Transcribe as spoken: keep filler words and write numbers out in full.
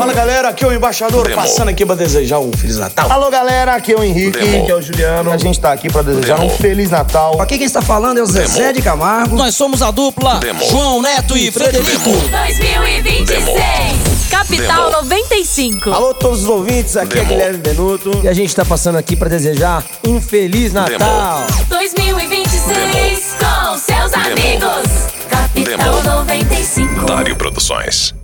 Fala galera, aqui é o Embaixador, Demo. passando aqui pra desejar um Feliz Natal. Alô galera, aqui é o Henrique, Demo. que é o Juliano. A gente tá aqui pra desejar Demo. um Feliz Natal. Aqui quem está falando é o Zezé Demo. de Camargo. Nós somos a dupla Demo. João Neto e Frederico. Demo. dois mil e vinte e seis. Demo. Capital Demo. noventa e cinco. Alô todos os ouvintes, aqui é Demo. Guilherme Benuto. E a gente tá passando aqui pra desejar um Feliz Natal. dois mil e vinte e seis com seus amigos. Capital Demo. noventa e cinco. Dário Produções.